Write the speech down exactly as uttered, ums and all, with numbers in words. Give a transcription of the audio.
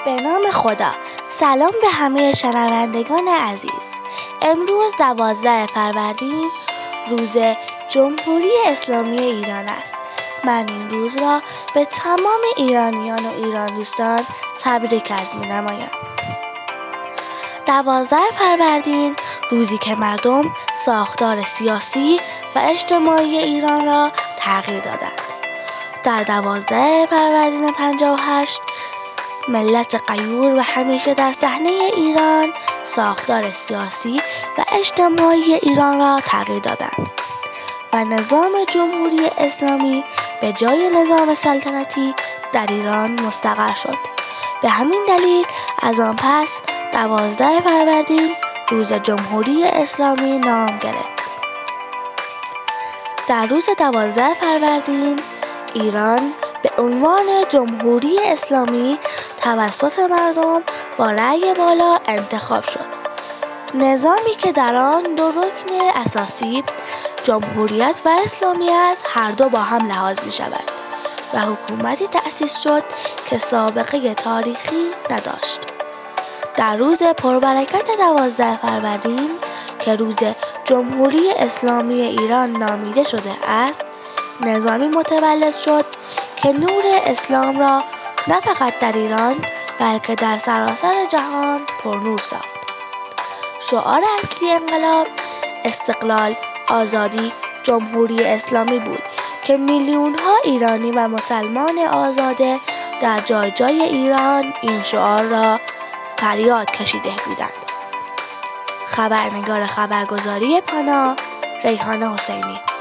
به نام خدا. سلام به همه شنوندگان عزیز. امروز دوازده فروردین روز جمهوری اسلامی ایران است. من این روز را به تمام ایرانیان و ایران دوستان تبریک عرض می‌نمایم. دوازده فروردین روزی که مردم ساختار سیاسی و اجتماعی ایران را تغییر دادند. در دوازده فروردین پنجاه و هشت ملت غیور و همیشه در صحنه ایران ساختار سیاسی و اجتماعی ایران را تغییر دادند و نظام جمهوری اسلامی به جای نظام سلطنتی در ایران مستقر شد. به همین دلیل از آن پس دوازده فروردین روز جمهوری اسلامی نام گرفت. در روز دوازده فروردین ایران به عنوان جمهوری اسلامی توسط مردم با رأی بالا انتخاب شد. نظامی که در آن دو رکن اساسی جمهوریت و اسلامیت هر دو با هم لحاظ می شود و حکومتی تأسیس شد که سابقه تاریخی نداشت. در روز پربرکت دوازده فروردین که روز جمهوری اسلامی ایران نامیده شده است، نظامی متولد شد که نور اسلام را نه فقط در ایران بلکه در سراسر جهان پرنور ساخت. شعار اصلی انقلاب استقلال، آزادی، جمهوری اسلامی بود که میلیون‌ها ایرانی و مسلمان آزاده در جای جای ایران این شعار را فریاد کشیده بودند. خبرنگار خبرگزاری پانا، ریحانه حسینی.